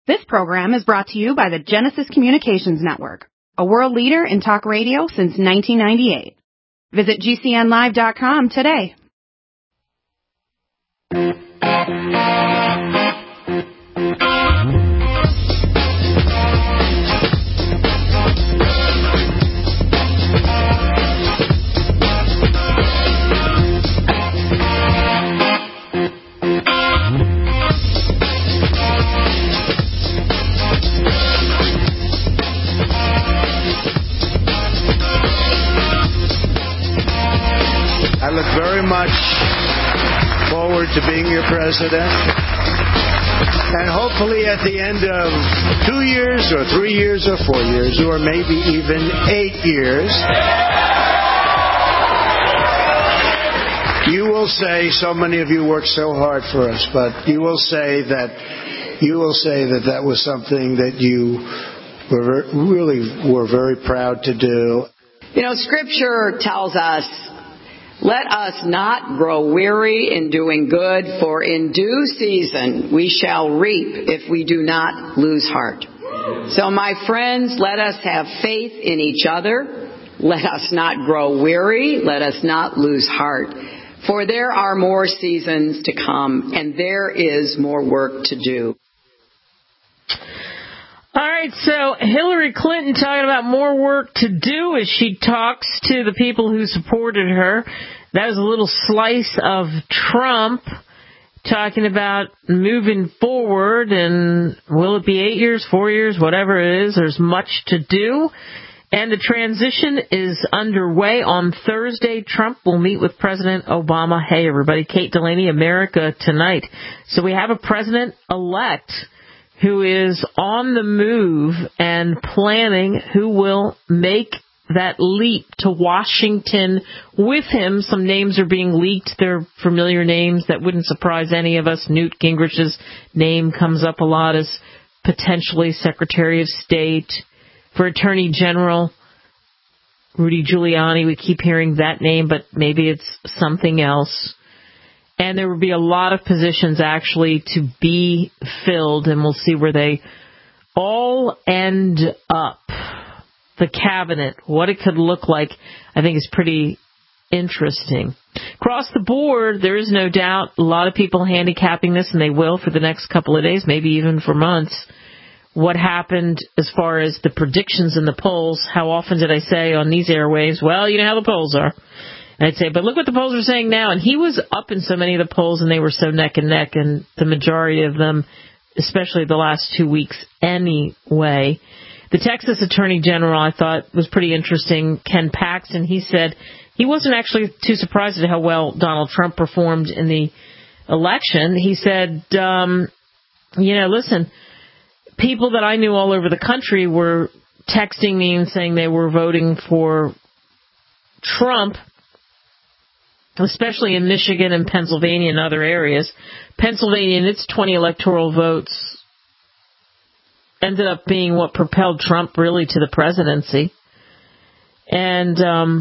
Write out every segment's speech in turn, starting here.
This program is brought to you by the Genesis Communications Network, a world leader in talk radio since 1998. Visit GCNlive.com today. I look very much forward to being your president. And hopefully at the end of 2 years or 3 years or 4 years or maybe even 8 years, you will say, so many of you worked so hard for us, but you will say that was something that you were very proud to do. You know, Scripture tells us, let us not grow weary in doing good, for in due season we shall reap if we do not lose heart. So, my friends, let us have faith in each other. Let us not grow weary. Let us not lose heart. For there are more seasons to come, and there is more work to do. All right, so Hillary Clinton talking about more work to do as she talks to the people who supported her. That was a little slice of Trump talking about moving forward, and will it be 8 years, 4 years, whatever it is, there's much to do. And the transition is underway. On Thursday, Trump will meet with President Obama. Hey, everybody, Kate Delaney, America Tonight. So we have a president-elect who is on the move and planning who will make that leap to Washington with him. Some names are being leaked. They're familiar names that wouldn't surprise any of us. Newt Gingrich's name comes up a lot as potentially Secretary of State. For Attorney General, Rudy Giuliani, we keep hearing that name, but maybe it's something else. And there will be a lot of positions actually to be filled, and we'll see where they all end up. The cabinet, what it could look like, I think is pretty interesting. Across the board, there is no doubt a lot of people handicapping this, and they will for the next couple of days, maybe even for months. What happened as far as the predictions in the polls? How often did I say on these airwaves, well, you know how the polls are. And I'd say, but look what the polls are saying now. And he was up in so many of the polls, and they were so neck and neck, and the majority of them, especially the last 2 weeks anyway. The Texas Attorney General, I thought, was pretty interesting. Ken Paxton, he said he wasn't actually too surprised at how well Donald Trump performed in the election. He said, listen, people that I knew all over the country were texting me and saying they were voting for Trump, especially in Michigan and Pennsylvania and other areas. Pennsylvania and its 20 electoral votes ended up being what propelled Trump really to the presidency. And,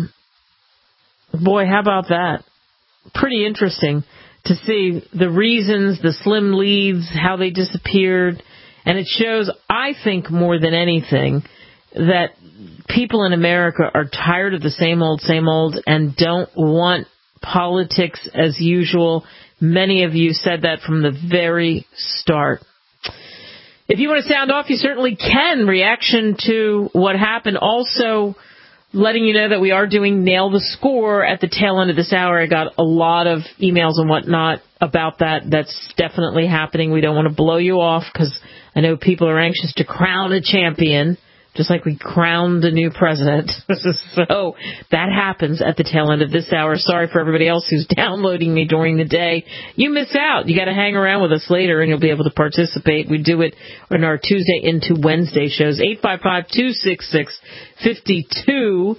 boy, how about that? Pretty interesting to see the reasons, the slim leads, how they disappeared. And it shows, I think, more than anything, that people in America are tired of the same old, and don't want politics as usual. Many of you said that from the very start. If you want to sound off, you certainly can. Reaction to what happened. Also, letting you know that we are doing Nail the Score at the tail end of this hour. I got a lot of emails and whatnot about that. That's definitely happening. We don't want to blow you off because I know people are anxious to crown a champion, just like we crowned a new president. So that happens at the tail end of this hour. Sorry for everybody else who's downloading me during the day. You miss out. You got to hang around with us later, and you'll be able to participate. We do it in our Tuesday into Wednesday shows. 855-266-5283,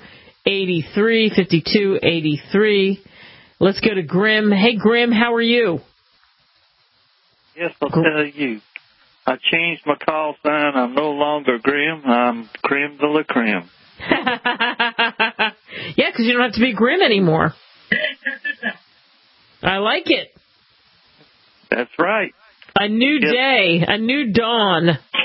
5283. Let's go to Grim. Hey, Grim, how are you? Yes, I'll tell you. I changed my call sign. I'm no longer Grim. I'm Creme de la Creme. Yeah, because you don't have to be grim anymore. I like it. That's right. A new day, a new dawn.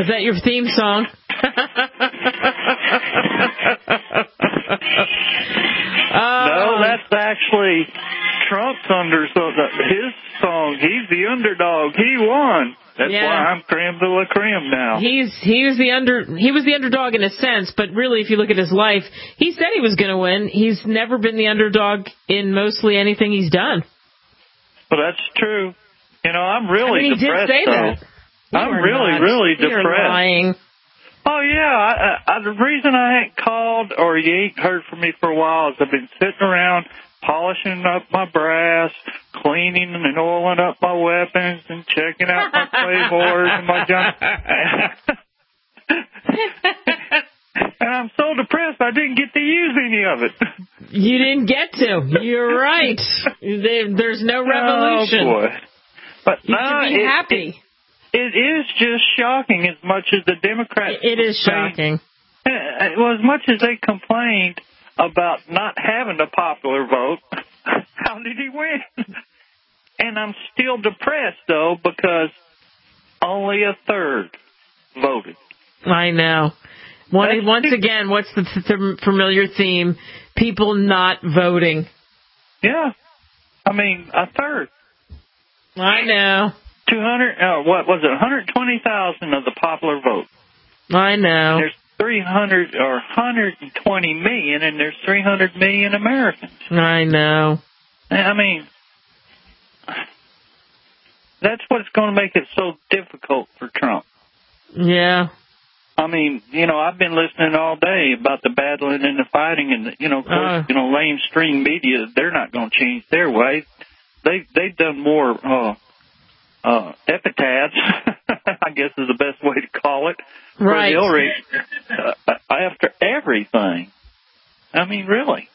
Is that your theme song? No, that's actually Trump's his song. He's the underdog. He won. That's why I'm creme de la creme now. He was the underdog in a sense, but really, if you look at his life, he said he was going to win. He's never been the underdog in mostly anything he's done. Well, that's true. I'm really depressed. He did say that. I'm really depressed. You're lying. Oh, yeah. The reason I ain't called or you ain't heard from me for a while is I've been sitting around polishing up my brass, cleaning and oiling up my weapons, and checking out my claymores and my junk. And I'm so depressed I didn't get to use any of it. You didn't get to. You're right. There's no revolution. Oh, boy. But you should be happy. It is just shocking as much as the Democrats... It is shocking. Well, as much as they complained about not having a popular vote, how did he win? And I'm still depressed, though, because only a third voted. I know. Once again, what's the familiar theme? People not voting. Yeah. I mean, a third. I know. 120,000 of the popular vote. I know. There's 300 or 120 million, and there's 300 million Americans. I know. I mean, that's what's going to make it so difficult for Trump. Yeah. I mean, I've been listening all day about the battling and the fighting, and of course, mainstream media, they're not going to change their way. They've done more epitaphs, I guess is the best way to call it, right. For Hillary after everything. I mean, really.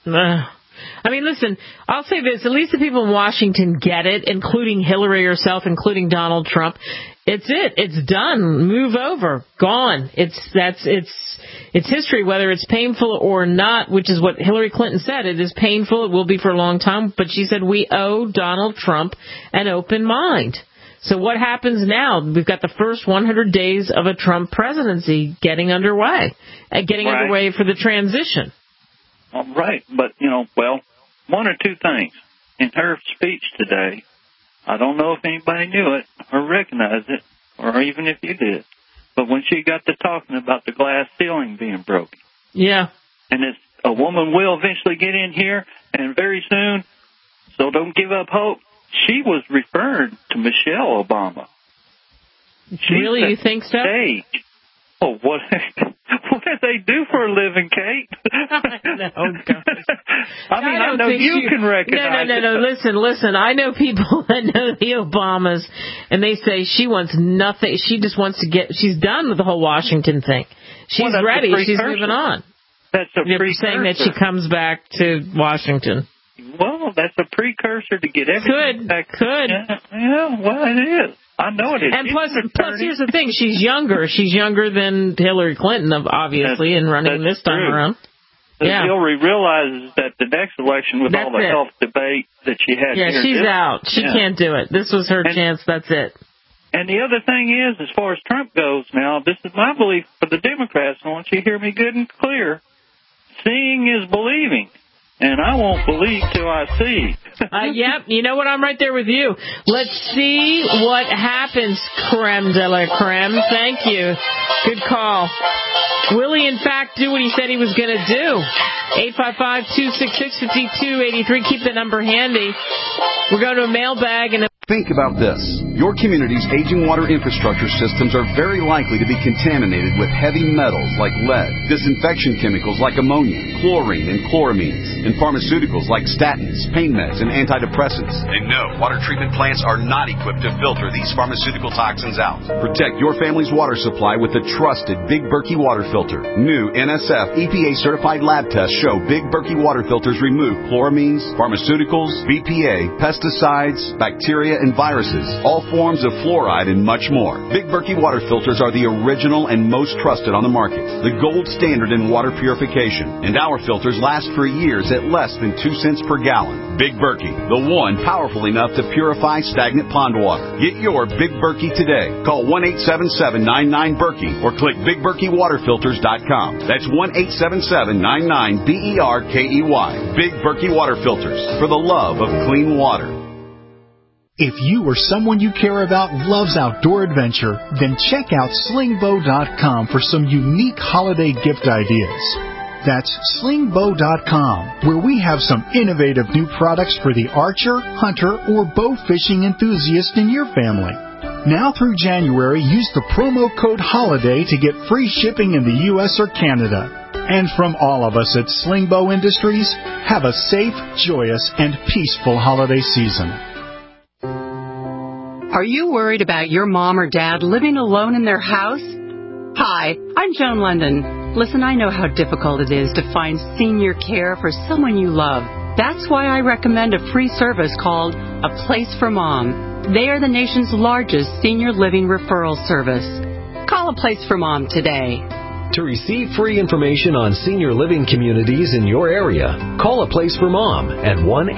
I mean, listen, I'll say this. At least the people in Washington get it, including Hillary herself, including Donald Trump. It's it. It's done. Move over. Gone. It's history, whether it's painful or not, which is what Hillary Clinton said. It is painful. It will be for a long time. But she said we owe Donald Trump an open mind. So what happens now? We've got the first 100 days of a Trump presidency getting underway, underway for the transition. All right. But, one or two things. In her speech today, I don't know if anybody knew it or recognized it, or even if you did, but when she got to talking about the glass ceiling being broken. Yeah. And a woman will eventually get in here, and very soon, so don't give up hope. She was referring to Michelle Obama. Really? You think so? Hey, oh, what did they do for a living, Kate? Oh, God. I know you can recognize it. No. Listen. I know people that know the Obamas, and they say she wants nothing. She just wants to she's done with the whole Washington thing. She's ready. She's moving on. That's a precursor. You're saying that she comes back to Washington. Well, that's a precursor to get everything back. Could. Yeah, well, it is. I know it is. And plus, here's the thing. She's younger. She's younger than Hillary Clinton, obviously, in running this time around. Yeah. Hillary realizes that the next election, with all the health debate that she had here. Yeah, she's out. She can't do it. This was her chance. That's it. And the other thing is, as far as Trump goes now, this is my belief for the Democrats. I want you to hear me good and clear. Seeing is believing. And I won't believe till I see. Yep, you know what? I'm right there with you. Let's see what happens, creme de la creme. Thank you. Good call. Will he, in fact, do what he said he was going to do? 855-266-5283. Keep the number handy. We're going to a mailbag and Think about this. Your community's aging water infrastructure systems are very likely to be contaminated with heavy metals like lead, disinfection chemicals like ammonia, chlorine, and chloramines, and pharmaceuticals like statins, pain meds, and antidepressants. And no, water treatment plants are not equipped to filter these pharmaceutical toxins out. Protect your family's water supply with the trusted Big Berkey water filter. New NSF EPA-certified lab tests show Big Berkey water filters remove chloramines, pharmaceuticals, BPA, pesticides, bacteria, and viruses, all all forms of fluoride, and much more. Big Berkey water filters are the original and most trusted on the market, the gold standard in water purification. And our filters last for years at less than 2 cents per gallon. Big Berkey, the one powerful enough to purify stagnant pond water. Get your Big Berkey today. Call 1-877-99-BERKEY or click BigBerkeyWaterFilters.com. That's 1-877-99-BERKEY. Big Berkey Water Filters, for the love of clean water. If you or someone you care about loves outdoor adventure, then check out slingbow.com for some unique holiday gift ideas. That's slingbow.com, where we have some innovative new products for the archer, hunter, or bow fishing enthusiast in your family. Now through January, use the promo code HOLIDAY to get free shipping in the U.S. or Canada. And from all of us at Slingbow Industries, have a safe, joyous, and peaceful holiday season. Are you worried about your mom or dad living alone in their house? Hi, I'm Joan London. Listen, I know how difficult it is to find senior care for someone you love. That's why I recommend a free service called A Place for Mom. They are the nation's largest senior living referral service. Call A Place for Mom today. To receive free information on senior living communities in your area, call A Place for Mom at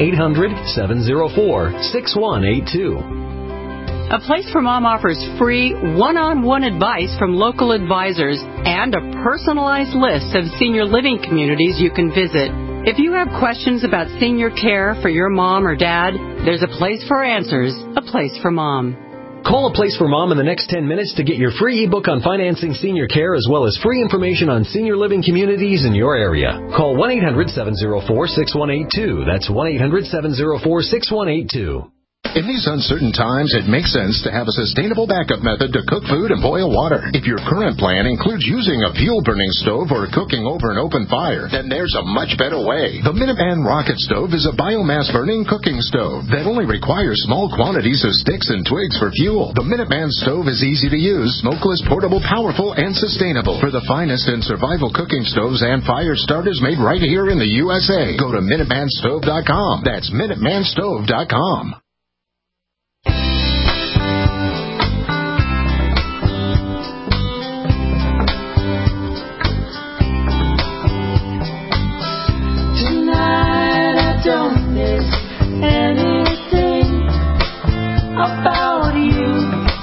1-800-704-6182. A Place for Mom offers free one-on-one advice from local advisors and a personalized list of senior living communities you can visit. If you have questions about senior care for your mom or dad, there's a place for answers, A Place for Mom. Call A Place for Mom in the next 10 minutes to get your free ebook on financing senior care as well as free information on senior living communities in your area. Call 1-800-704-6182. That's 1-800-704-6182. In these uncertain times, it makes sense to have a sustainable backup method to cook food and boil water. If your current plan includes using a fuel-burning stove or cooking over an open fire, then there's a much better way. The Minuteman Rocket Stove is a biomass-burning cooking stove that only requires small quantities of sticks and twigs for fuel. The Minuteman Stove is easy to use, smokeless, portable, powerful, and sustainable. For the finest in survival cooking stoves and fire starters made right here in the USA, go to MinutemanStove.com. That's MinutemanStove.com. About you,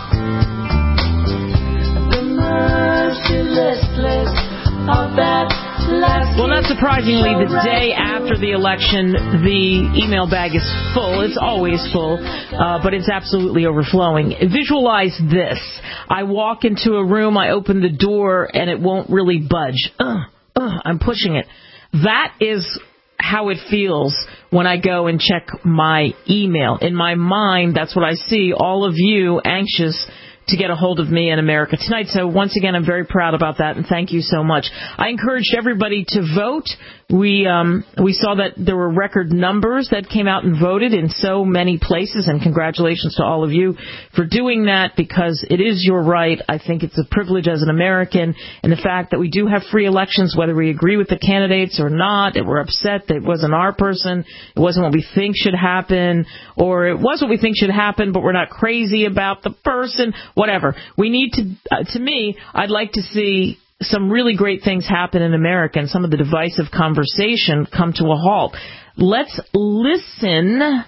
the mercilessness of that last. Well, not surprisingly, the day after the election, the email bag is full. It's always full, but it's absolutely overflowing. Visualize this. I walk into a room, I open the door, and it won't really budge. I'm pushing it. That is how it feels when I go and check my email. In my mind, that's what I see, all of you anxious to get a hold of me in America Tonight. So once again, I'm very proud about that, and thank you so much. I encouraged everybody to vote. We saw that there were record numbers that came out and voted in so many places, and congratulations to all of you for doing that, because it is your right. I think it's a privilege as an American, and the fact that we do have free elections, whether we agree with the candidates or not, that we're upset that it wasn't our person, it wasn't what we think should happen, or it was what we think should happen, but we're not crazy about the person, whatever. We need to me, I'd like to see some really great things happen in America and some of the divisive conversation come to a halt. Let's listen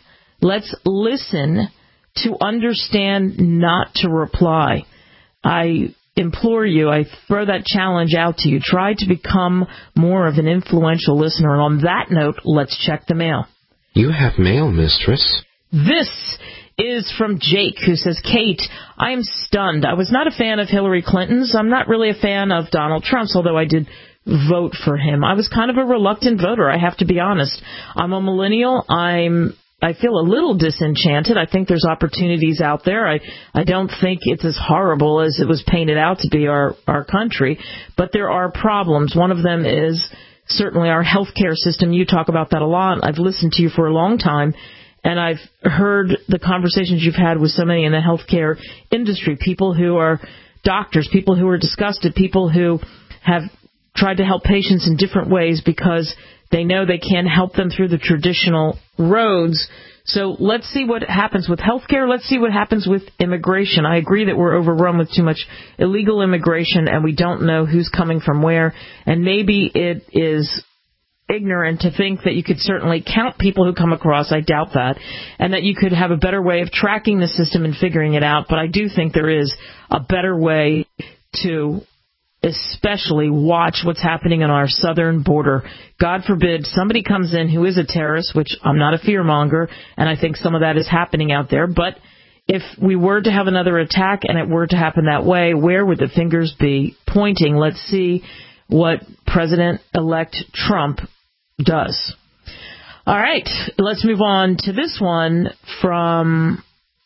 to understand, not to reply. I implore you, I throw that challenge out to you. Try to become more of an influential listener. And on that note, let's check the mail. You have mail, mistress. This is from Jake, who says, Kate, I am stunned. I was not a fan of Hillary Clinton's. I'm not really a fan of Donald Trump's, although I did vote for him. I was kind of a reluctant voter, I have to be honest. I'm a millennial. I feel a little disenchanted. I think there's opportunities out there. I don't think it's as horrible as it was painted out to be, our country. But there are problems. One of them is certainly our healthcare system. You talk about that a lot. I've listened to you for a long time. And I've heard the conversations you've had with so many in the healthcare industry, people who are doctors, people who are disgusted, people who have tried to help patients in different ways because they know they can't help them through the traditional roads. So let's see what happens with healthcare. Let's see what happens with immigration. I agree that we're overrun with too much illegal immigration, and we don't know who's coming from where. And maybe it is ignorant to think that you could certainly count people who come across. I doubt that. And that you could have a better way of tracking the system and figuring it out. But I do think there is a better way to especially watch what's happening on our southern border. God forbid somebody comes in who is a terrorist, which I'm not a fearmonger, and I think some of that is happening out there. But if we were to have another attack and it were to happen that way, where would the fingers be pointing? Let's see what President-elect Trump does. All right, let's move on to this one from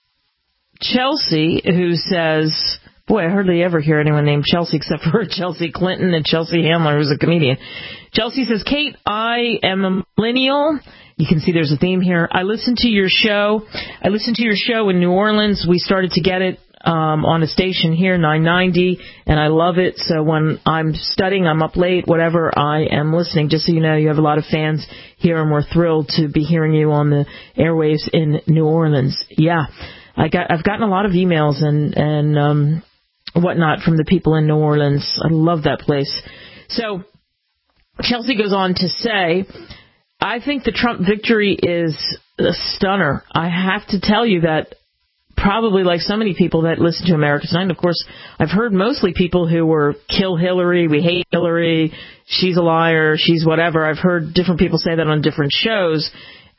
Chelsea, who says, boy, I hardly ever hear anyone named Chelsea except for Chelsea Clinton and Chelsea Handler, who's a comedian. Chelsea says, Kate, I am a millennial. You can see there's a theme here. I listened to your show in New Orleans. We started to get it on a station here, 990, and I love it. So when I'm studying, I'm up late, whatever, I am listening. Just so you know, you have a lot of fans here, and we're thrilled to be hearing you on the airwaves in New Orleans. Yeah, I've gotten a lot of emails and whatnot from the people in New Orleans. I love that place. So Chelsea goes on to say, I think the Trump victory is a stunner. I have to tell you that probably like so many people that listen to America Tonight, of course, I've heard mostly people who were kill Hillary, we hate Hillary, she's a liar, she's whatever. I've heard different people say that on different shows,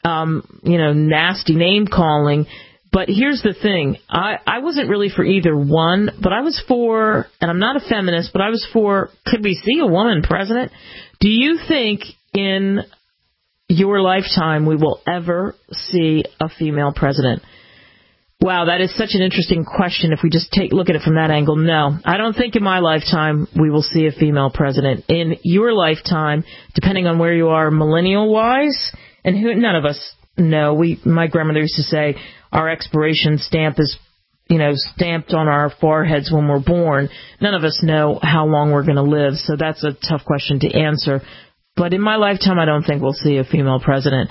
nasty name calling. But here's the thing. I wasn't really for either one, but I was for, and I'm not a feminist, but I was for, could we see a woman president? Do you think in your lifetime we will ever see a female president? Wow, that is such an interesting question if we just look at it from that angle. No, I don't think in my lifetime we will see a female president. In your lifetime, depending on where you are millennial-wise, and none of us know. My grandmother used to say, our expiration stamp is, stamped on our foreheads when we're born. None of us know how long we're going to live, so that's a tough question to answer. But in my lifetime, I don't think we'll see a female president.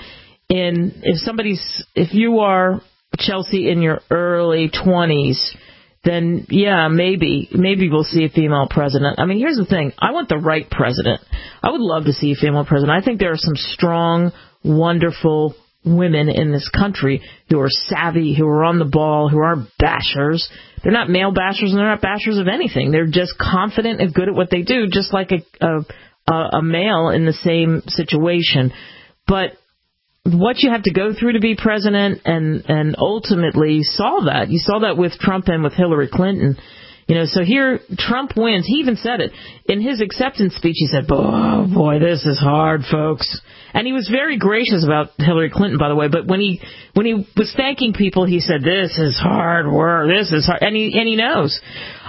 If you are, Chelsea, in your early 20s, then yeah, maybe we'll see a female president. I mean, here's the thing. I want the right president. I would love to see a female president. I think there are some strong, wonderful women in this country who are savvy, who are on the ball, who aren't bashers. They're not male bashers, and they're not bashers of anything. They're just confident and good at what they do, just like a male in the same situation. But what you have to go through to be president and ultimately solve that. You saw that with Trump and with Hillary Clinton. So here Trump wins. He even said it. In his acceptance speech, he said, oh, boy, this is hard, folks. And he was very gracious about Hillary Clinton, by the way. But when he was thanking people, he said, this is hard work. This is hard. And he knows.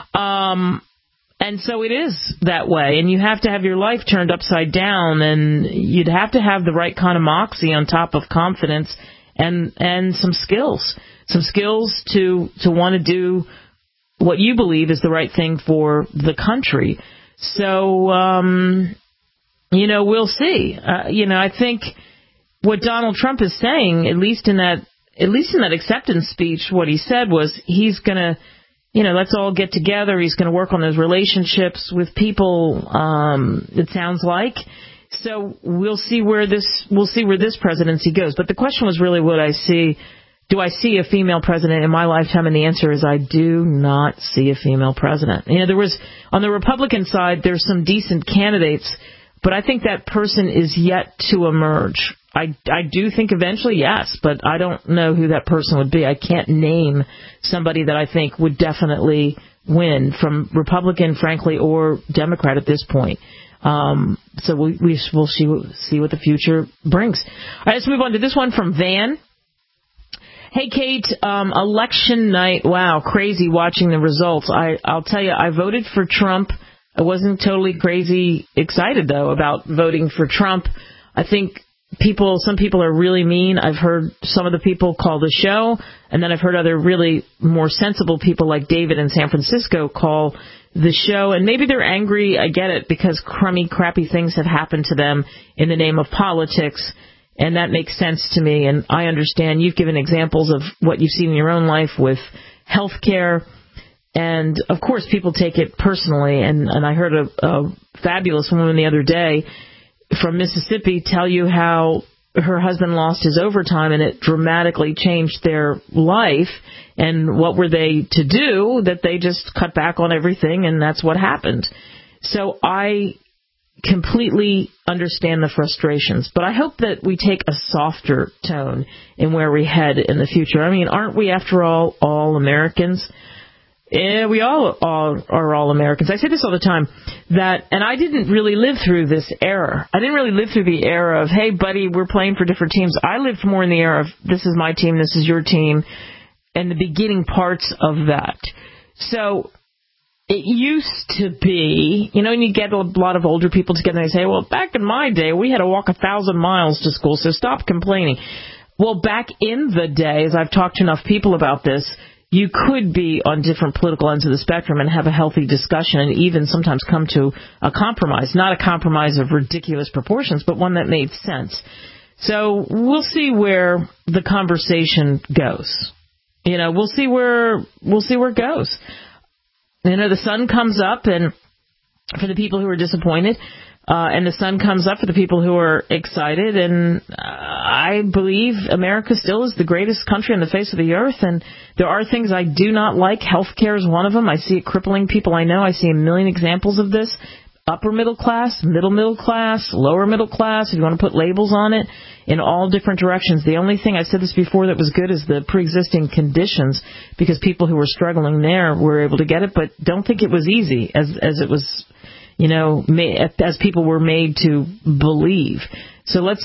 And so it is that way. And you have to have your life turned upside down. And you'd have to have the right kind of moxie on top of confidence and some skills. Some skills to want to do what you believe is the right thing for the country. So, we'll see. I think what Donald Trump is saying, at least in that acceptance speech, what he said was he's going to, let's all get together. He's going to work on those relationships with people, it sounds like. So we'll see where this presidency goes. But the question was really do I see a female president in my lifetime? And the answer is I do not see a female president. There was, on the Republican side, there's some decent candidates, but I think that person is yet to emerge. I do think eventually, yes, but I don't know who that person would be. I can't name somebody that I think would definitely win from Republican, frankly, or Democrat at this point. So we'll see what the future brings. All right, let's move on to this one from Van. Hey, Kate, election night, wow, crazy watching the results. I'll tell you, I voted for Trump. I wasn't totally crazy excited, though, about voting for Trump. I think some people are really mean. I've heard some of the people call the show, and then I've heard other really more sensible people like David in San Francisco call the show, and maybe they're angry. I get it, because crappy things have happened to them in the name of politics. And that makes sense to me, and I understand you've given examples of what you've seen in your own life with health care, and of course people take it personally, and I heard a fabulous woman the other day from Mississippi tell you how her husband lost his overtime and it dramatically changed their life, and what were they to do? That they just cut back on everything, and that's what happened. So I completely understand the frustrations, but I hope that we take a softer tone in where we head in the future. I mean, aren't we, after all Americans? Yeah, we all are all Americans. I say this all the time, and I didn't really live through this era. I didn't really live through the era of, hey, buddy, we're playing for different teams. I lived more in the era of, this is my team, this is your team, and the beginning parts of that. So it used to be, and you get a lot of older people together and they say, well, back in my day, we had to walk 1,000 miles to school, so stop complaining. Well, back in the day, as I've talked to enough people about this, you could be on different political ends of the spectrum and have a healthy discussion and even sometimes come to a compromise. Not a compromise of ridiculous proportions, but one that made sense. So we'll see where the conversation goes. We'll see where it goes. The sun comes up, and for the people who are disappointed, and the sun comes up for the people who are excited, and I believe America still is the greatest country on the face of the earth, and there are things I do not like. Healthcare is one of them. I see it crippling people I know. I see a million examples of this. Upper middle class, middle class, lower middle class, if you want to put labels on it, in all different directions. The only thing, I said this before, that was good is the pre-existing conditions, because people who were struggling there were able to get it, but don't think it was easy as it was, as people were made to believe. So let's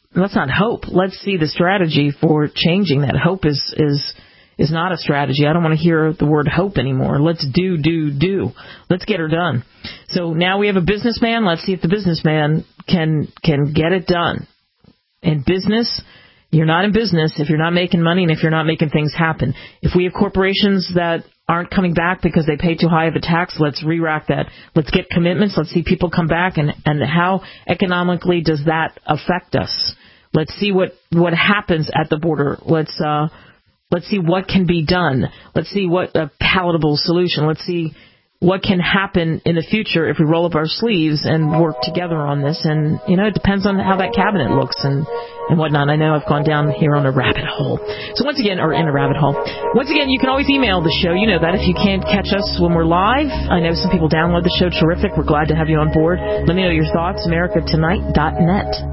see the strategy for changing that. Hope is not a strategy. I don't want to hear the word hope anymore. Let's do. Let's get her done. So now we have a businessman. Let's see if the businessman can get it done. In business, you're not in business if you're not making money and if you're not making things happen. If we have corporations that aren't coming back because they pay too high of a tax, let's re-rack that. Let's get commitments. Let's see people come back, and how economically does that affect us? Let's see what happens at the border. Let's see what can be done. Let's see what a palatable solution. Let's see what can happen in the future if we roll up our sleeves and work together on this. And, it depends on how that cabinet looks and whatnot. I know I've gone down here on a rabbit hole. So once again, or in a rabbit hole. Once again, you can always email the show. You know that if you can't catch us when we're live. I know some people download the show. Terrific. We're glad to have you on board. Let me know your thoughts. AmericaTonight.net.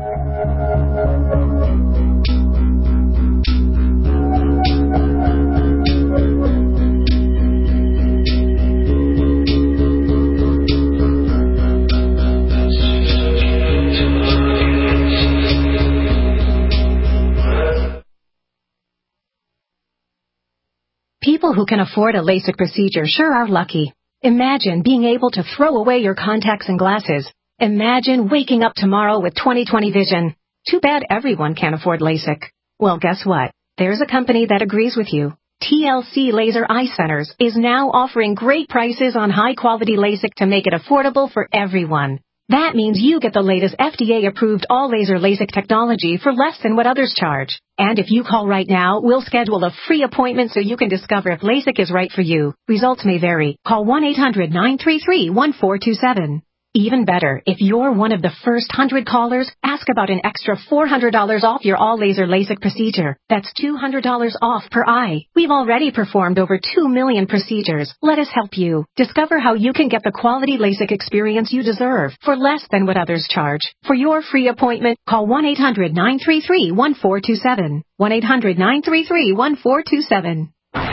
People who can afford a LASIK procedure sure are lucky. Imagine being able to throw away your contacts and glasses. Imagine waking up tomorrow with 20/20 vision. Too bad everyone can't afford LASIK. Well, guess what? There's a company that agrees with you. TLC Laser Eye Centers is now offering great prices on high-quality LASIK to make it affordable for everyone. That means you get the latest FDA-approved all-laser LASIK technology for less than what others charge. And if you call right now, we'll schedule a free appointment so you can discover if LASIK is right for you. Results may vary. Call 1-800-933-1427. Even better, if you're one of the first 100 callers, ask about an extra $400 off your all-laser LASIK procedure. That's $200 off per eye. We've already performed over 2 million procedures. Let us help you. Discover how you can get the quality LASIK experience you deserve for less than what others charge. For your free appointment, call 1-800-933-1427. 1-800-933-1427.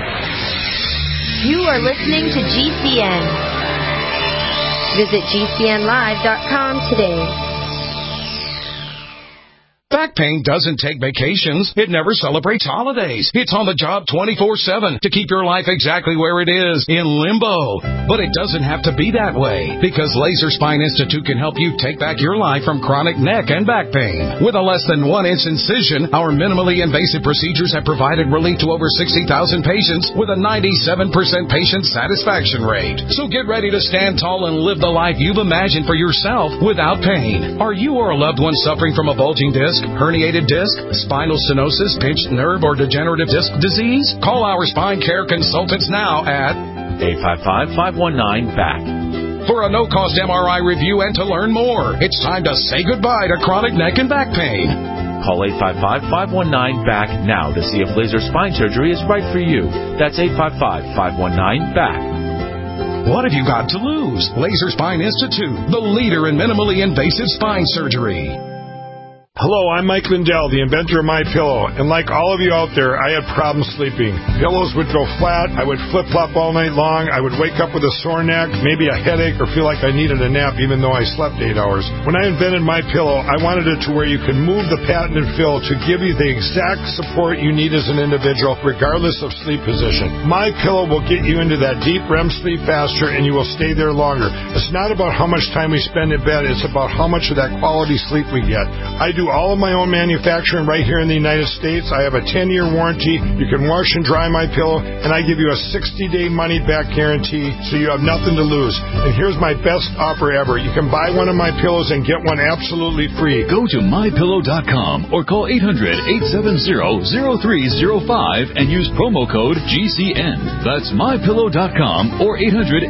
You are listening to GCN. Visit GCNlive.com today. Back pain doesn't take vacations. It never celebrates holidays. It's on the job 24/7 to keep your life exactly where it is, in limbo. But it doesn't have to be that way, because Laser Spine Institute can help you take back your life from chronic neck and back pain. With a less than 1-inch incision, our minimally invasive procedures have provided relief to over 60,000 patients with a 97% patient satisfaction rate. So get ready to stand tall and live the life you've imagined for yourself without pain. Are you or a loved one suffering from a bulging disc, disc, herniated disc, spinal stenosis, pinched nerve, or degenerative disc disease? Call our spine care consultants now at 855-519-BACK. For a no-cost MRI review and to learn more. It's time to say goodbye to chronic neck and back pain. Call 855-519-BACK now to see if laser spine surgery is right for you. That's 855-519-BACK. What have you got to lose? Laser Spine Institute, the leader in minimally invasive spine surgery. Hello, I'm Mike Lindell, the inventor of MyPillow, and like all of you out there, I had problems sleeping. Pillows would go flat, I would flip-flop all night long, I would wake up with a sore neck, maybe a headache, or feel like I needed a nap even though I slept 8 hours. When I invented MyPillow, I wanted it to where you can move the patented fill to give you the exact support you need as an individual, regardless of sleep position. MyPillow will get you into that deep REM sleep faster, and you will stay there longer. It's not about how much time we spend in bed, it's about how much of that quality sleep we get. I do all of my own manufacturing right here in the United States. I have a 10-year warranty. You can wash and dry MyPillow, and I give you a 60-day money-back guarantee, so you have nothing to lose. And here's my best offer ever. You can buy one of my pillows and get one absolutely free. Go to MyPillow.com or call 800-870-0305 and use promo code GCN. That's MyPillow.com or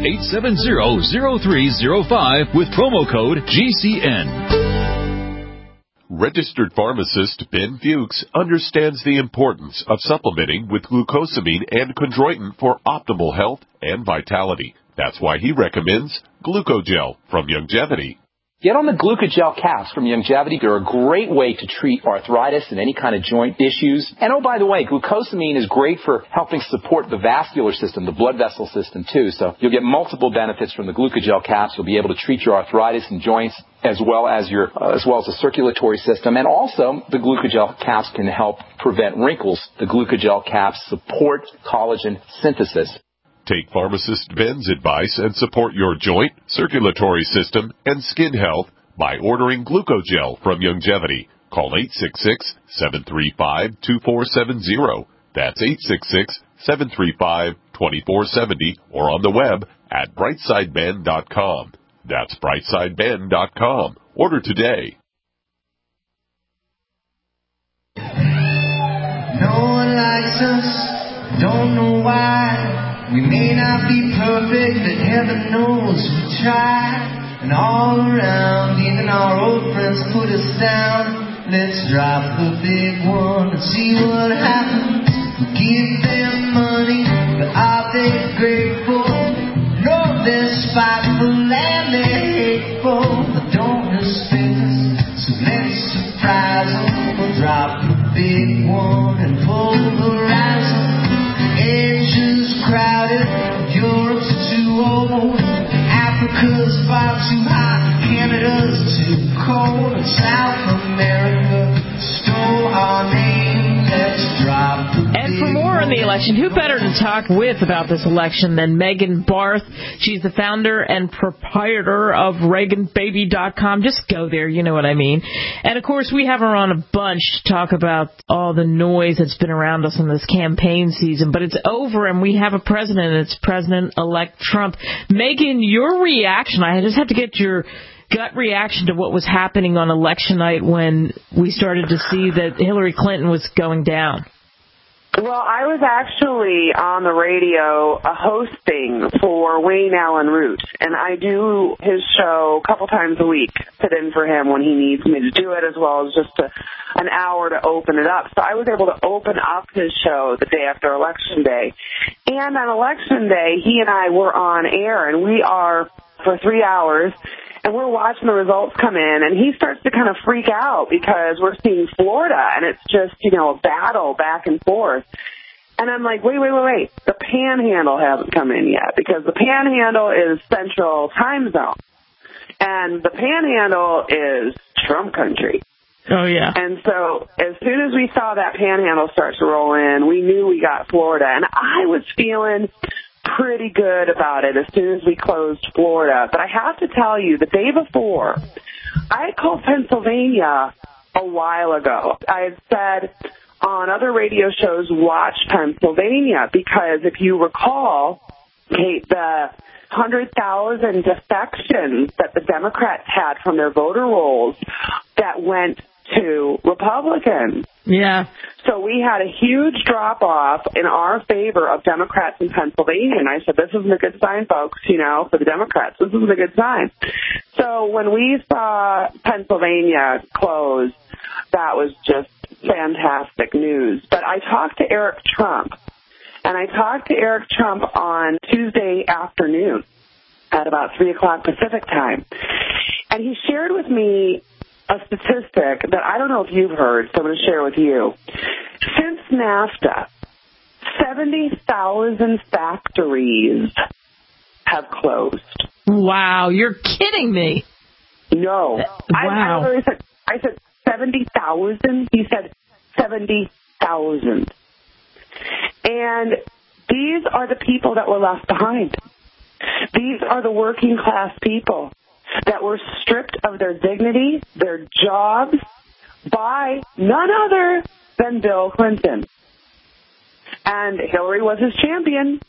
800-870-0305 with promo code GCN. Registered pharmacist Ben Fuchs understands the importance of supplementing with glucosamine and chondroitin for optimal health and vitality. That's why he recommends Glucogel from Youngevity. Get on the Glucogel caps from Youngevity. They're a great way to treat arthritis and any kind of joint issues. And oh, by the way, glucosamine is great for helping support the vascular system, the blood vessel system too. So you'll get multiple benefits from the Glucogel caps. You'll be able to treat your arthritis and joints as well as the circulatory system. And also, the Glucogel caps can help prevent wrinkles. The Glucogel caps support collagen synthesis. Take pharmacist Ben's advice and support your joint, circulatory system, and skin health by ordering Glucogel from Youngevity. Call 866-735-2470. That's 866-735-2470 or on the web at brightsideben.com. That's brightsideben.com. Order today. No one likes us, don't know why. We may not be perfect, but heaven knows we try. And all around, even our old friends put us down. Let's drop the big one and see what happens. We give them money, but are they grateful? No, they're spiteful and they're hateful, but don't respect us, so let's surprise them. We'll drop the big one and pulverize them. Asia's crowded, Europe's too old, Africa's far too hot, Canada's too cold, and South America stole our name. Let's drop the And for more on the election, who better to talk with about this election than Megan Barth? She's the founder and proprietor of ReaganBaby.com. Just go there, you know what I mean. And, of course, we have her on a bunch to talk about all the noise that's been around us in this campaign season. But it's over, and we have a president, and it's President-elect Trump. Megan, your reaction, I just have to get your gut reaction to what was happening on election night when we started to see that Hillary Clinton was going down. Well, I was actually on the radio hosting for Wayne Allen Root, and I do his show a couple times a week, sit in for him when he needs me to do it, as well as just an hour to open it up. So I was able to open up his show the day after Election Day. And on Election Day, he and I were on air, and we are for 3 hours, and we're watching the results come in, and he starts to kind of freak out because we're seeing Florida, and it's just, a battle back and forth. And I'm like, wait. The Panhandle hasn't come in yet, because the Panhandle is Central Time Zone, and the Panhandle is Trump country. Oh, yeah. And so as soon as we saw that Panhandle start to roll in, we knew we got Florida, and I was feeling pretty good about it as soon as we closed Florida. But I have to tell you, the day before, I had called Pennsylvania a while ago. I had said on other radio shows, watch Pennsylvania, because if you recall, Kate, the 100,000 defections that the Democrats had from their voter rolls that went to Republicans. Yeah. So we had a huge drop-off in our favor of Democrats in Pennsylvania. And I said, this isn't a good sign, folks, for the Democrats. This isn't a good sign. So when we saw Pennsylvania close, that was just fantastic news. But I talked to Eric Trump, and I talked to Eric Trump on Tuesday afternoon at about 3 o'clock Pacific time. And he shared with me a statistic that I don't know if you've heard, so I'm going to share with you. Since NAFTA, 70,000 factories have closed. Wow, you're kidding me. No. Wow. I said 70,000. He said 70,000. And these are the people that were left behind. These are the working class people that were stripped of their dignity, their jobs, by none other than Bill Clinton. And Hillary was his champion.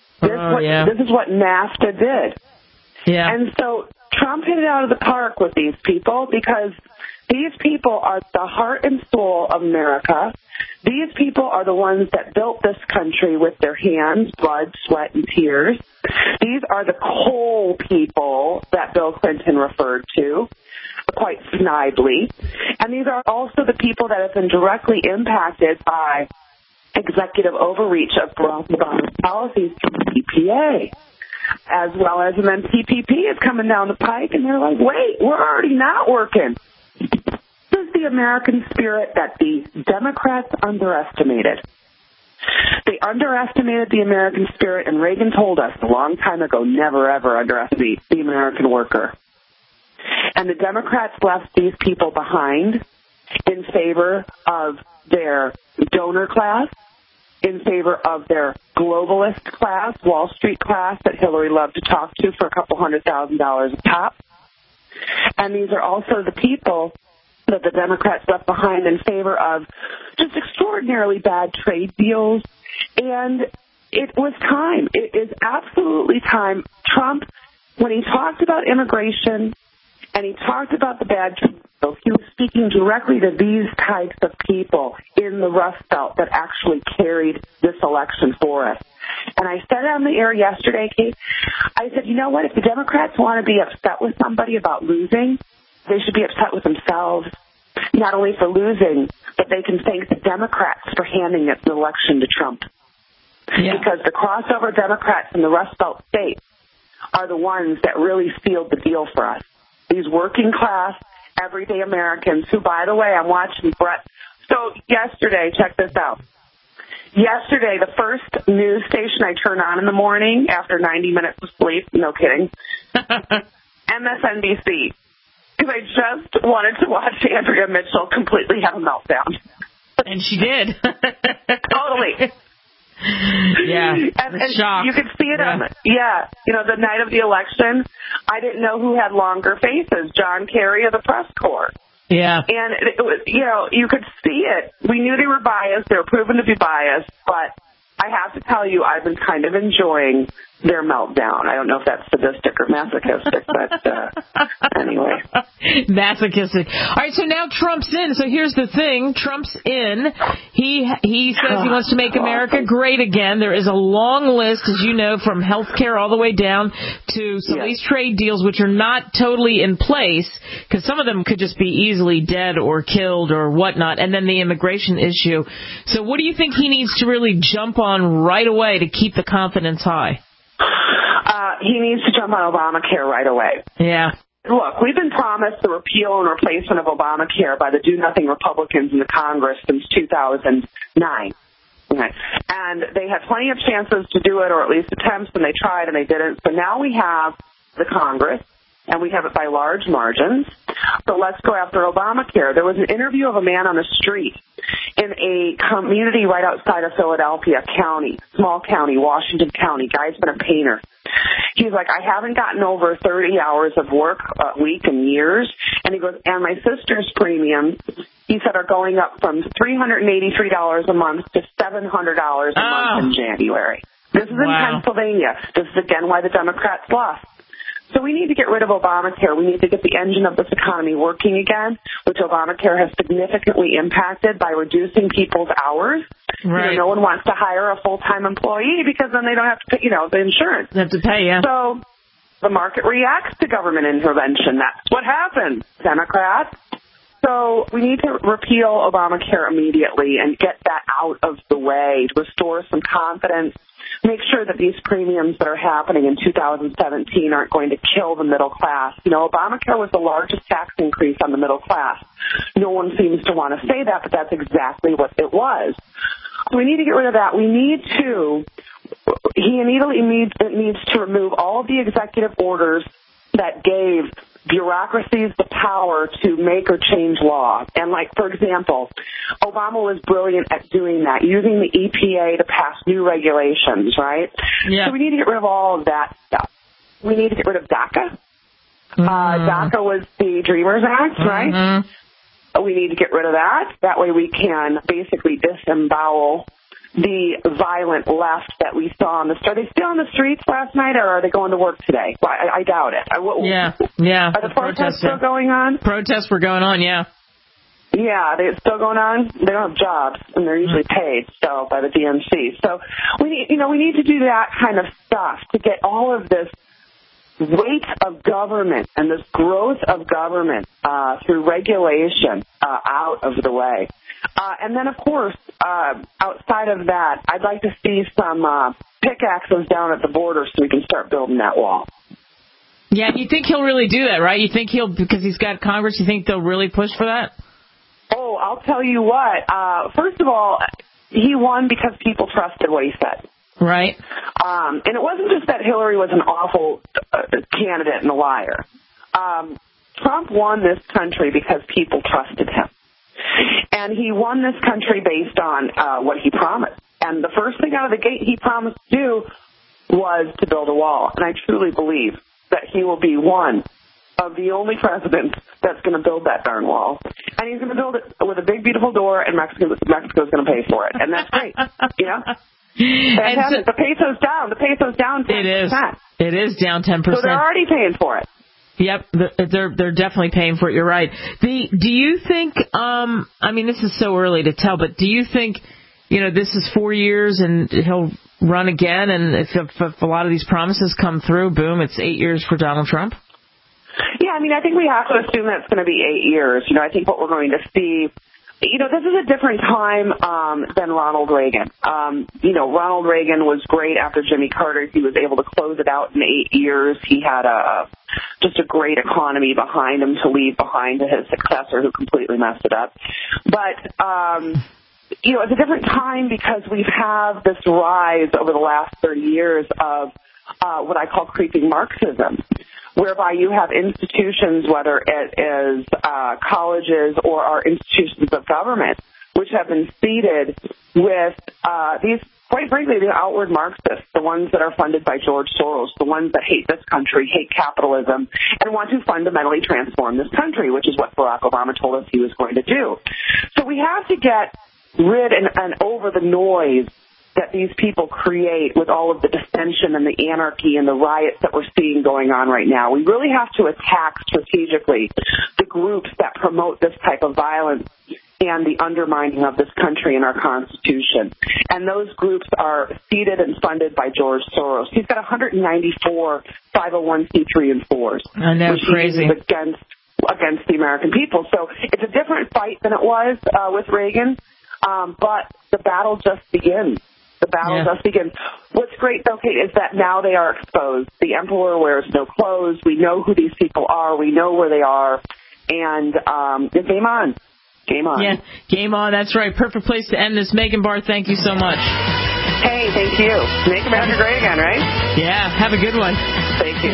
This is what NAFTA did. Yeah. And so Trump hit it out of the park with these people because these people are the heart and soul of America. These people are the ones that built this country with their hands, blood, sweat, and tears. These are the coal people that Bill Clinton referred to quite snidely. And these are also the people that have been directly impacted by executive overreach of Barack Obama's policies to the EPA, as well as, and then TPP is coming down the pike, and they're like, wait, we're already not working. This is the American spirit that the Democrats underestimated. They underestimated the American spirit, and Reagan told us a long time ago, never, ever underestimate the American worker. And the Democrats left these people behind in favor of their donor class, in favor of their globalist class, Wall Street class that Hillary loved to talk to for a couple $100,000 a pop. And these are also the people that the Democrats left behind in favor of just extraordinarily bad trade deals. And it was time. It is absolutely time. Trump, when he talked about immigration and he talked about the bad trade deals, he was speaking directly to these types of people in the Rust Belt that actually carried this election for us. And I said on the air yesterday, Kate, I said, you know what, if the Democrats want to be upset with somebody about losing, they should be upset with themselves, not only for losing, but they can thank the Democrats for handing the election to Trump. Yeah. Because the crossover Democrats in the Rust Belt states are the ones that really sealed the deal for us. These working class, everyday Americans who, by the way, I'm watching Brett. So yesterday, check this out. Yesterday, the first news station I turn on in the morning after 90 minutes of sleep, no kidding, MSNBC. Because I just wanted to watch Andrea Mitchell completely have a meltdown. And she did. Totally. Yeah. And shocked. You could see it on the night of the election. I didn't know who had longer faces, John Kerry or the press corps. Yeah. And it was, you could see it. We knew they were biased. They were proven to be biased. But I have to tell you, I've been kind of enjoying their meltdown. I don't know if that's sadistic or masochistic, but anyway. Masochistic. All right, so now Trump's in. So here's the thing. Trump's in. He says he wants to make America great again. There is a long list, as you know, from health care all the way down to some of these trade deals, which are not totally in place, because some of them could just be easily dead or killed or whatnot, and then the immigration issue. So what do you think he needs to really jump on right away to keep the confidence high? He needs to jump on Obamacare right away. Yeah. Look, we've been promised the repeal and replacement of Obamacare by the do-nothing Republicans in the Congress since 2009. Okay. And they had plenty of chances to do it, or at least attempts, and they tried and they didn't. So now we have the Congress, and we have it by large margins. So let's go after Obamacare. There was an interview of a man on the street in a community right outside of Philadelphia County, small county, Washington County. Guy's been a painter. He's like, I haven't gotten over 30 hours of work a week in years. And he goes, and my sister's premiums, he said, are going up from $383 a month to $700 a month in January. This is in Pennsylvania. This is, again, why the Democrats lost. So we need to get rid of Obamacare. We need to get the engine of this economy working again, which Obamacare has significantly impacted by reducing people's hours. Right. No one wants to hire a full-time employee because then they don't have to pay, the insurance. They have to pay, yeah. So the market reacts to government intervention. That's what happens, Democrats. So we need to repeal Obamacare immediately and get that out of the way to restore some confidence, make sure that these premiums that are happening in 2017 aren't going to kill the middle class. Obamacare was the largest tax increase on the middle class. No one seems to want to say that, but that's exactly what it was. So we need to get rid of that. He immediately needs to remove all of the executive orders that gave bureaucracies the power to make or change law. And for example, Obama was brilliant at doing that, using the EPA to pass new regulations, right? Yeah. So we need to get rid of all of that stuff. We need to get rid of DACA. DACA was the Dreamers Act, right? Mm-hmm. We need to get rid of that. That way we can basically disembowel the violent left that we saw on the street. Are they still on the streets last night, or are they going to work today? Well, I doubt it. Yeah. Are the protests still going on? Protests were going on, yeah. Yeah, they're still going on. They don't have jobs, and they're usually paid by the DNC. So we need to do that kind of stuff to get all of this weight of government and this growth of government through regulation out of the way. And then, of course, outside of that, I'd like to see some pickaxes down at the border so we can start building that wall. Yeah, you think he'll really do that, right? You think because he's got Congress, you think they'll really push for that? Oh, I'll tell you what. First of all, he won because people trusted what he said. Right. And it wasn't just that Hillary was an awful candidate and a liar. Trump won this country because people trusted him. And he won this country based on what he promised. And the first thing out of the gate he promised to do was to build a wall. And I truly believe that he will be one of the only presidents that's going to build that darn wall. And he's going to build it with a big, beautiful door, and Mexico's going to pay for it. And that's great. Fantastic. The peso's down. The peso's down 10%. It is down 10%. So they're already paying for it. Yep, they're definitely paying for it. You're right. Do you think? This is so early to tell, but do you think, this is 4 years and he'll run again? And if a lot of these promises come through, boom, it's 8 years for Donald Trump. Yeah, I think we have to assume that's going to be 8 years. I think what we're going to see. This is a different time than Ronald Reagan. Ronald Reagan was great after Jimmy Carter. He was able to close it out in 8 years. He had just a great economy behind him to leave behind to his successor who completely messed it up. But, it's a different time because we have this rise over the last 30 years of what I call creeping Marxism, whereby you have institutions, whether it is colleges or our institutions of government, which have been seeded with these, quite frankly, the outward Marxists, the ones that are funded by George Soros, the ones that hate this country, hate capitalism, and want to fundamentally transform this country, which is what Barack Obama told us he was going to do. So we have to get rid and over the noise that these people create with all of the dissension and the anarchy and the riots that we're seeing going on right now. We really have to attack strategically the groups that promote this type of violence and the undermining of this country and our Constitution. And those groups are seeded and funded by George Soros. He's got 194 501c3 and 4s. I know, crazy. Against the American people. So it's a different fight than it was with Reagan, but the battle just begins. The battle just begins. What's great, though, Kate, is that now they are exposed. The emperor wears no clothes. We know who these people are. We know where they are. And game on. Game on. Yeah, game on. That's right. Perfect place to end this. Megan Barth, thank you so much. Hey, thank you. Make America great again, right? Yeah, have a good one. Thank you.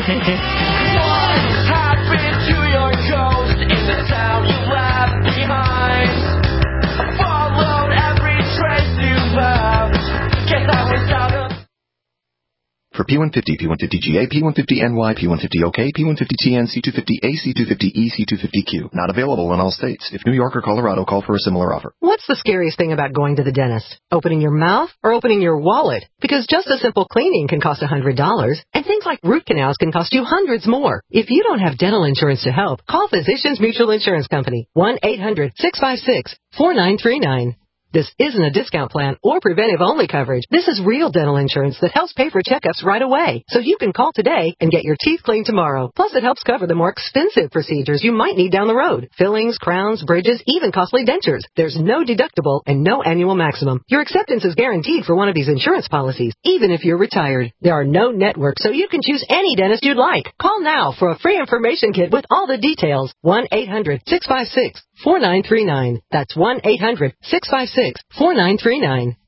What happened to your ghost in the town you left behind? I followed every trace you left. Guess I was out of... For P150, P150GA, P150NY, P150OK, P150TN, C250A, C250E, C250Q. Not available in all states. If New York or Colorado, call for a similar offer. What's the scariest thing about going to the dentist? Opening your mouth or opening your wallet? Because just a simple cleaning can cost $100, and things like root canals can cost you hundreds more. If you don't have dental insurance to help, call Physicians Mutual Insurance Company, 1-800-656-4939. This isn't a discount plan or preventive-only coverage. This is real dental insurance that helps pay for checkups right away. So you can call today and get your teeth cleaned tomorrow. Plus, it helps cover the more expensive procedures you might need down the road. Fillings, crowns, bridges, even costly dentures. There's no deductible and no annual maximum. Your acceptance is guaranteed for one of these insurance policies, even if you're retired. There are no networks, so you can choose any dentist you'd like. Call now for a free information kit with all the details. 1-800-656-4939. That's 1-800-656-4939.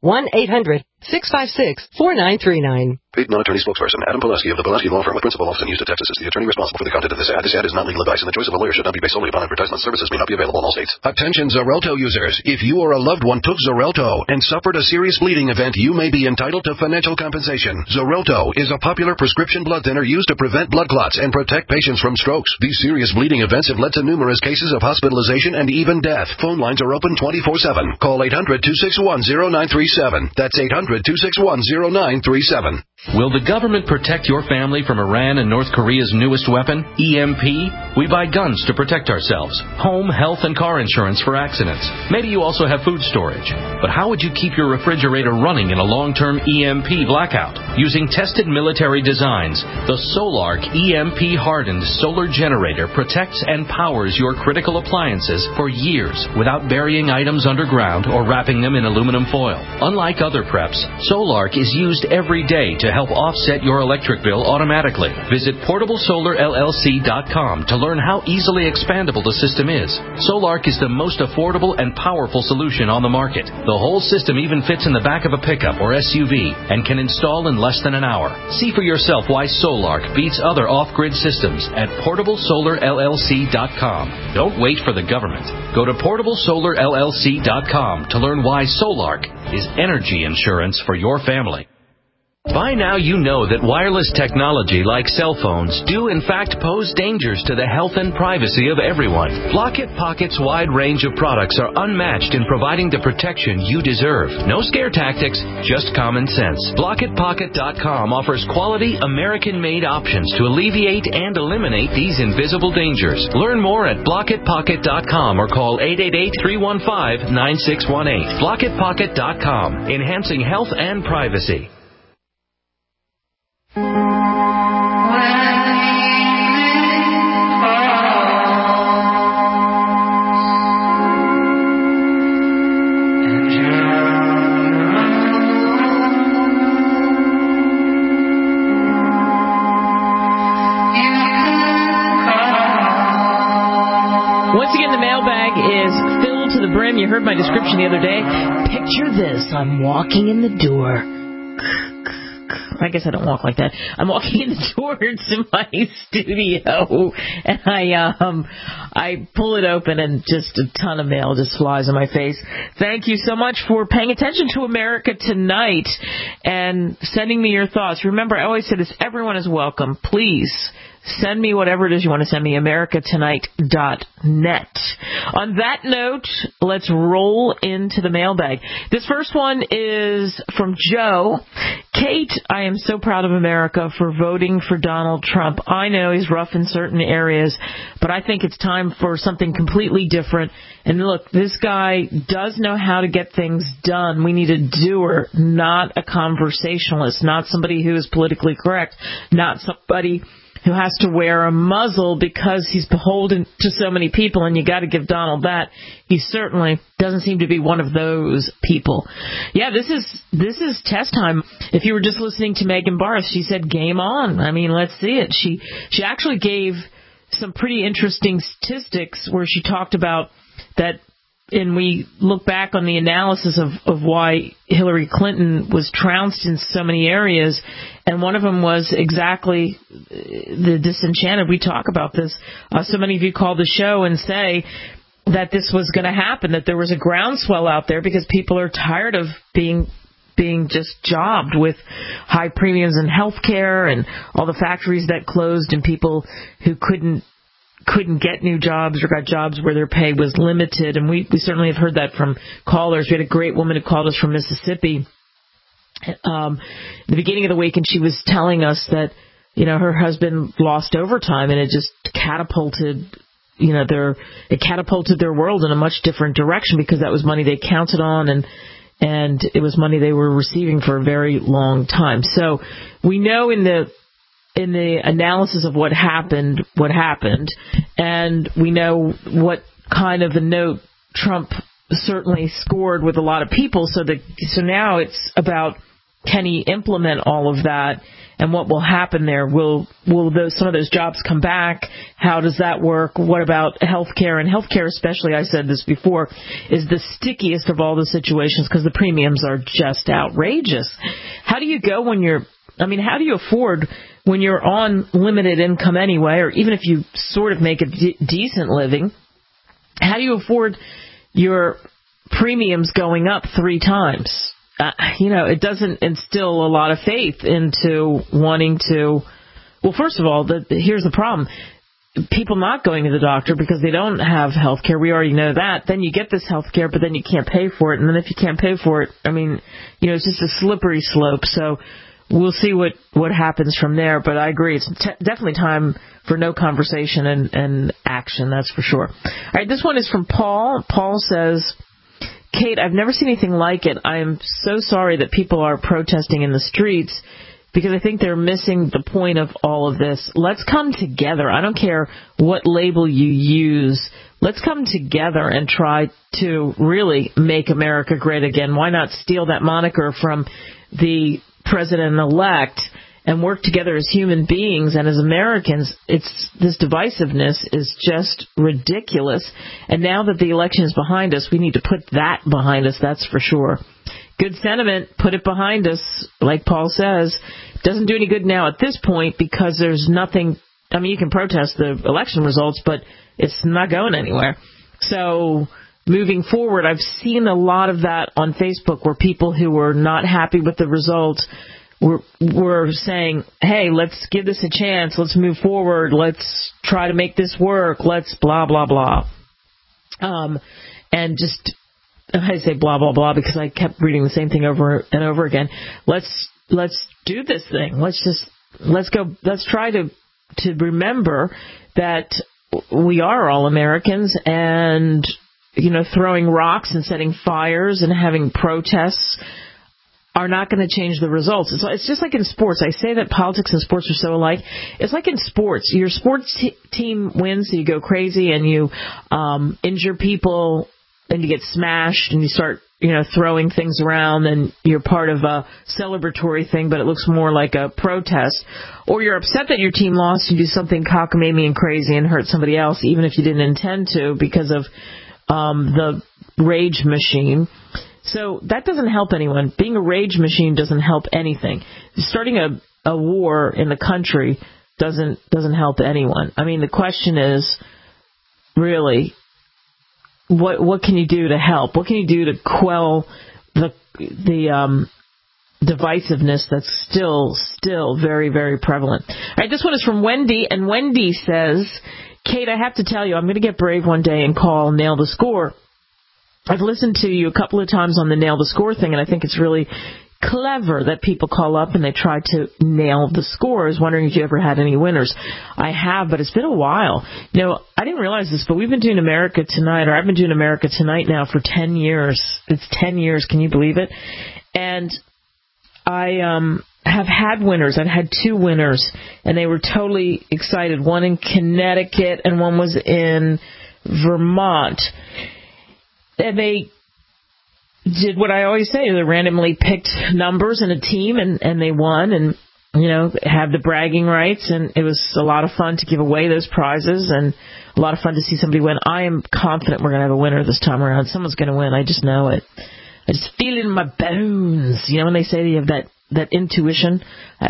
1-800-656-4939. Paid non-attorney spokesperson Adam Pulaski of the Pulaski Law Firm with principal office in Houston, Texas, is the attorney responsible for the content of this ad. This ad is not legal advice, and the choice of a lawyer should not be based solely upon advertisement. Services may not be available in all states. Attention Xarelto users. If you or a loved one took Xarelto and suffered a serious bleeding event, you may be entitled to financial compensation. Xarelto is a popular prescription blood thinner used to prevent blood clots and protect patients from strokes. These serious bleeding events have led to numerous cases of hospitalization and even death. Phone lines are open 24/7. Call 800-261-0937. That's 800-261-0937. Will the government protect your family from Iran and North Korea's newest weapon, EMP? We buy guns to protect ourselves, home, health, and car insurance for accidents. Maybe you also have food storage. But how would you keep your refrigerator running in a long-term EMP blackout? Using tested military designs, the Solark EMP-hardened solar generator protects and powers your critical appliances for years without burying items underground or wrapping them in aluminum foil. Unlike other preps, Solark is used every day to help offset your electric bill automatically. Visit PortableSolarLLC.com to learn how easily expandable the system is. Solark is the most affordable and powerful solution on the market. The whole system even fits in the back of a pickup or SUV and can install in less than an hour. See for yourself why Solark beats other off-grid systems at PortableSolarLLC.com. Don't wait for the government. Go to PortableSolarLLC.com to learn why Solark is energy insurance for your family. By now you know that wireless technology like cell phones do in fact pose dangers to the health and privacy of everyone. Blockit Pocket's wide range of products are unmatched in providing the protection you deserve. No scare tactics, just common sense. BlockitPocket.com offers quality American-made options to alleviate and eliminate these invisible dangers. Learn more at BlockitPocket.com or call 888-315-9618. BlockitPocket.com, enhancing health and privacy. Once again, the mailbag is filled to the brim. You heard my description the other day. Picture this. I'm walking in the door. I guess I don't walk like that. I'm walking in the door to my studio, and I pull it open, and just a ton of mail just flies in my face. Thank you so much for paying attention to America Tonight and sending me your thoughts. Remember, I always say this, everyone is welcome. Please send me whatever it is you want to send me, americatonight.net. On that note, let's roll into the mailbag. This first one is from Joe. Kate, I am so proud of America for voting for Donald Trump. I know he's rough in certain areas, but I think it's time for something completely different. And look, this guy does know how to get things done. We need a doer, not a conversationalist, not somebody who is politically correct, not somebody who has to wear a muzzle because he's beholden to so many people, and you got to give Donald that. He certainly doesn't seem to be one of those people. Yeah, this is test time. If you were just listening to Megan Barth, she said game on. I mean, let's see it. She actually gave some pretty interesting statistics where she talked about that. And we look back on the analysis of why Hillary Clinton was trounced in so many areas, and one of them was exactly the disenchanted. We talk about this. So many of you call the show and say that this was going to happen, that there was a groundswell out there because people are tired of being being just jobbed with high premiums in health care and all the factories that closed and people who couldn't get new jobs or got jobs where their pay was limited. And we certainly have heard that from callers. We had a great woman who called us from Mississippi the beginning of the week, and she was telling us that, her husband lost overtime, and it just catapulted, it catapulted their world in a much different direction because that was money they counted on, and it was money they were receiving for a very long time. So we know in the analysis of what happened, and we know what kind of a note Trump certainly scored with a lot of people. So now it's about, can he implement all of that, and what will happen there? Will some of those jobs come back? How does that work? What about healthcare? And healthcare, especially, I said this before, is the stickiest of all the situations because the premiums are just outrageous. How do you go how do you afford when you're on limited income anyway, or even if you sort of make a decent living? How do you afford your premiums going up 3 times? It doesn't instill a lot of faith into wanting to. Well, first of all, here's the problem. People not going to the doctor because they don't have health care. We already know that. Then you get this health care, but then you can't pay for it. And then if you can't pay for it, it's just a slippery slope. So we'll see what happens from there. But I agree. It's definitely time for no conversation and action. That's for sure. All right. This one is from Paul. Paul says, Kate, I've never seen anything like it. I am so sorry that people are protesting in the streets because I think they're missing the point of all of this. Let's come together. I don't care what label you use. Let's come together and try to really make America great again. Why not steal that moniker from the president-elect and work together as human beings and as Americans? This divisiveness is just ridiculous. And now that the election is behind us, we need to put that behind us, that's for sure. Good sentiment, put it behind us, like Paul says. Doesn't do any good now at this point because there's nothing. You can protest the election results, but it's not going anywhere. So moving forward, I've seen a lot of that on Facebook where people who were not happy with the results were saying, hey, let's give this a chance. Let's move forward. Let's try to make this work. Let's blah, blah, blah. And just, I say blah, blah, blah because I kept reading the same thing over and over again. Let's do this thing. Let's try to remember that we are all Americans, and, throwing rocks and setting fires and having protests are not going to change the results. It's just like in sports. I say that politics and sports are so alike. It's like in sports. Your sports team wins, so you go crazy and you injure people and you get smashed and you start, throwing things around, and you're part of a celebratory thing, but it looks more like a protest. Or you're upset that your team lost, you do something cockamamie and crazy and hurt somebody else, even if you didn't intend to, because of the rage machine. So that doesn't help anyone. Being a rage machine doesn't help anything. Starting a war in the country doesn't help anyone. The question is really, what can you do to help? What can you do to quell the divisiveness that's still very, very prevalent? All right, this one is from Wendy, and Wendy says, Kate, I have to tell you, I'm going to get brave one day and call Nail the Score. I've listened to you a couple of times on the Nail the Score thing, and I think it's really clever that people call up and they try to nail the score. I was wondering if you ever had any winners. I have, but it's been a while. I didn't realize this, but we've been doing America Tonight, or I've been doing America Tonight now for 10 years. It's 10 years, can you believe it? And I have had winners. I've had 2 winners, and they were totally excited. One in Connecticut and one was in Vermont. And they did what I always say. They randomly picked numbers in a team, and they won, and, had the bragging rights, and it was a lot of fun to give away those prizes, and a lot of fun to see somebody win. I am confident we're going to have a winner this time around. Someone's going to win. I just know it. I just feel it in my bones. When they say you have that intuition,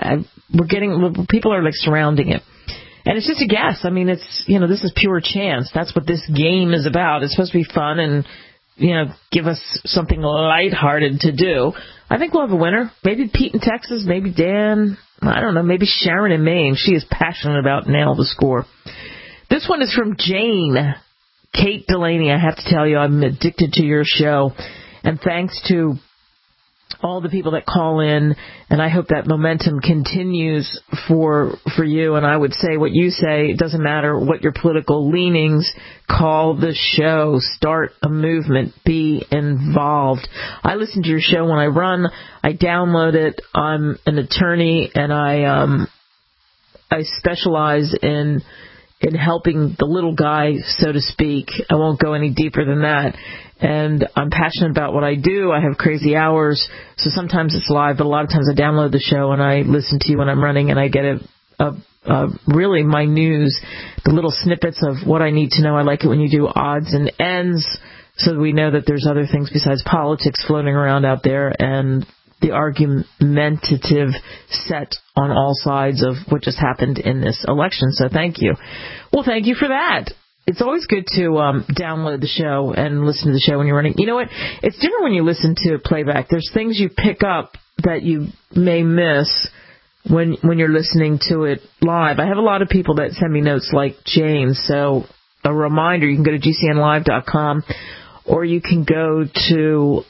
people are like surrounding it. And it's just a guess. It's, this is pure chance. That's what this game is about. It's supposed to be fun and, give us something lighthearted to do. I think we'll have a winner. Maybe Pete in Texas, maybe Dan. I don't know, maybe Sharon in Maine. She is passionate about Nail the Score. This one is from Jane. Kate Delaney, I have to tell you, I'm addicted to your show. And thanks to all the people that call in, and I hope that momentum continues for you. And I would say what you say, it doesn't matter what your political leanings, call the show, start a movement, be involved. I listen to your show when I run, I download it. I'm an attorney, and I specialize in helping the little guy, so to speak. I won't go any deeper than that. And I'm passionate about what I do. I have crazy hours, so sometimes it's live, but a lot of times I download the show and I listen to you when I'm running, and I get really my news, the little snippets of what I need to know. I like it when you do odds and ends, so that we know that there's other things besides politics floating around out there, and the argumentative set on all sides of what just happened in this election. So thank you. Well, thank you for that. It's always good to download the show and listen to the show when you're running. You know what? It's different when you listen to playback. There's things you pick up that you may miss when you're listening to it live. I have a lot of people that send me notes like Jane. So a reminder, you can go to GCNlive.com, or you can go to,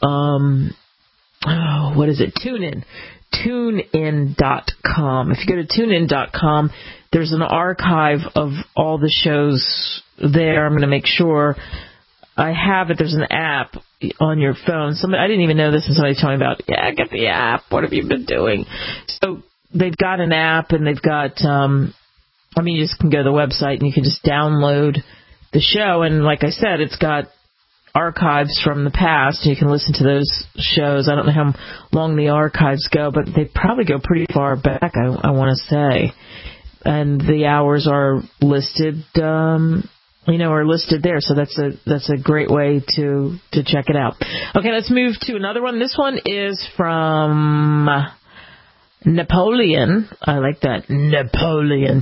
TuneIn. TuneIn.com. If you go to TuneIn.com, there's an archive of all the shows there. I'm going to make sure I have it. There's an app on your phone. I didn't even know this, and somebody told me about, get the app. What have you been doing? So they've got an app, and they've got, you just can go to the website, and you can just download the show. And like I said, it's got archives from the past. You can listen to those shows. I don't know how long the archives go, but they probably go pretty far back, I want to say. And the hours are listed, are listed there. So that's a great way to check it out. Okay, let's move to another one. This one is from Napoleon. I like that. Napoleon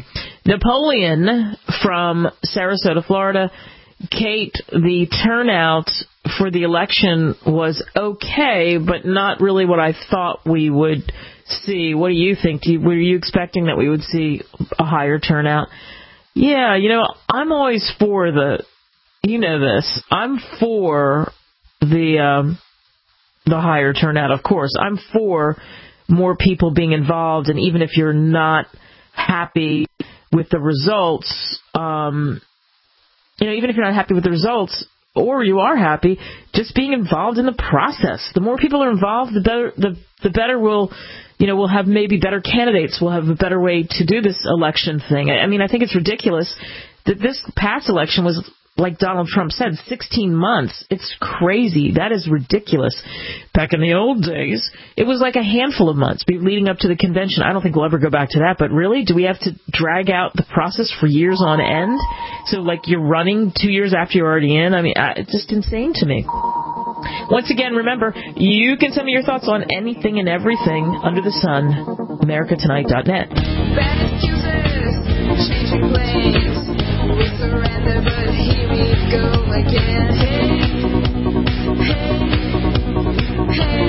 from Sarasota, Florida. Kate, the turnout for the election was okay, but not really what I thought we would see. What do you think? Were you expecting that we would see a higher turnout? Yeah, I'm always for I'm for the higher turnout, of course. I'm for more people being involved, and even if you're not happy with the results, even if you're not happy with the results, or you are happy, just being involved in the process. The more people are involved, the better we'll have maybe better candidates. We'll have a better way to do this election thing. I think it's ridiculous that this past election was, like Donald Trump said, 16 months. It's crazy. That is ridiculous. Back in the old days, it was like a handful of months leading up to the convention. I don't think we'll ever go back to that, but really, do we have to drag out the process for years on end? So, you're running 2 years after you're already in? It's just insane to me. Once again, remember, you can send me your thoughts on anything and everything under the sun. AmericaTonight.net. Bad excuses, changing plans. We surrender, but here we go again. Hey.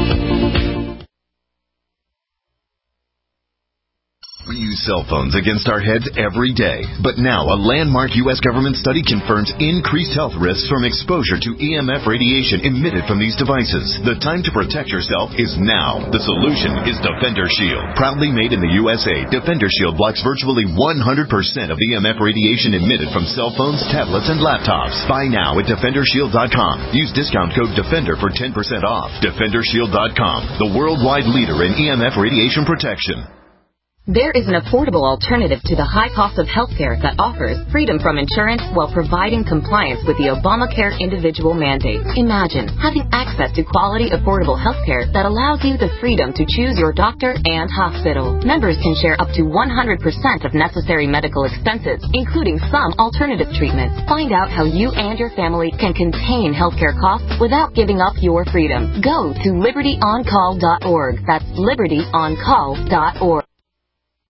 We use cell phones against our heads every day. But now, a landmark U.S. government study confirms increased health risks from exposure to EMF radiation emitted from these devices. The time to protect yourself is now. The solution is Defender Shield. Proudly made in the USA, Defender Shield blocks virtually 100% of EMF radiation emitted from cell phones, tablets, and laptops. Buy now at DefenderShield.com. Use discount code DEFENDER for 10% off. DefenderShield.com, the worldwide leader in EMF radiation protection. There is an affordable alternative to the high cost of healthcare that offers freedom from insurance while providing compliance with the Obamacare individual mandate. Imagine having access to quality, affordable healthcare that allows you the freedom to choose your doctor and hospital. Members can share up to 100% of necessary medical expenses, including some alternative treatments. Find out how you and your family can contain healthcare costs without giving up your freedom. Go to LibertyOnCall.org. That's LibertyOnCall.org.